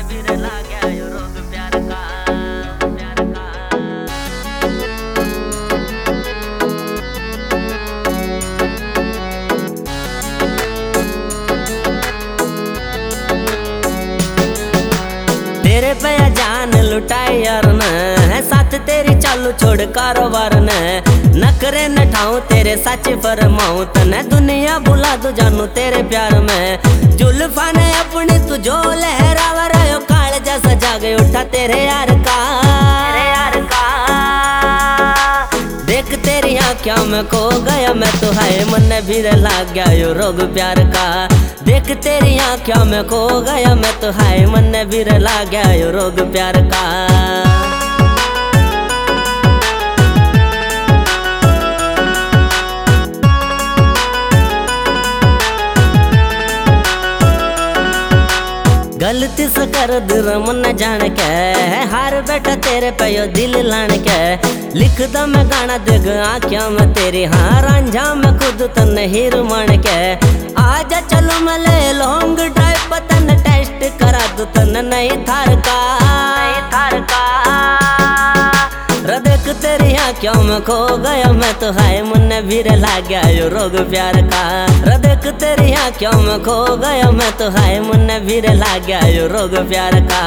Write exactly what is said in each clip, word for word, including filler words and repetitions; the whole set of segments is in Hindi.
भी ला गया यो रोग प्यार का, प्यार का। तेरे पे जान लुटाई यार न है साथ तेरी चालू छोड़ कारोबार न नखरे न ठाऊं तेरे सच फरमाऊं तने दुनिया भुला दू जानू तेरे प्यार में जुल्फा ने अपनी तू जो लहरावा रहो काल जैसा जागे उठा तेरे यार का, तेरे यार का। देख तेरी आँखों में खो गया मैं तो हाय मन भी लग गया यो रोग प्यार का। देख तेरी आँखों में खो गया मैं तो हाय मन भी लग गया यो रोग प्यार का। गलती से कर दिल मन जान के हार बैठा तेरे पे यो दिल लान के लिख दा मैं गाना देख आँखों में तेरी हाँ रांझा में खुद तन हीर मान के आजा चलो मैं ले लॉन्ग ड्राइव पर तन टेस्ट करा दू तन नहीं थार का, नहीं थार का। देख तेरी आँखों में खो गया मैं तो हाय मन भी लग गया यो रोग प्यार का। देख तेरी आँखों में खो गया मैं तो हाय मन भी लग गया यो रोग प्यार का।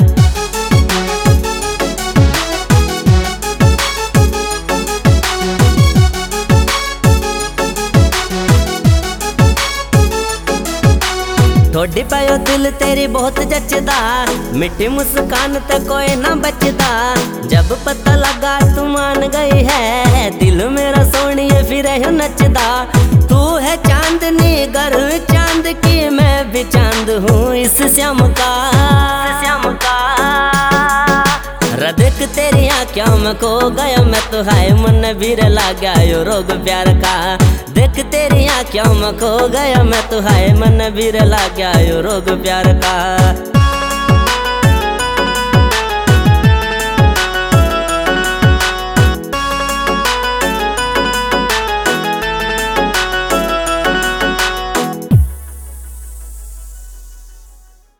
थोड़ी पायो दिल तेरी बहुत जचदा मिठी मुस्कान ते कोई ना बचदा जब पता लगा तू मान गई है दिल मेरा सोनिए फिर है नचदा तू है चांदनी घर चांद की मैं भी चांद हूँ इस श्याम का, श्याम का। देख तेरी आँखों में खो गया मैं तो हाय मन भी लग गया यो रोग प्यार का। देख तेरी आँखों में खो गया मैं तो हाय मन भी लग गया यो रोग प्यार का।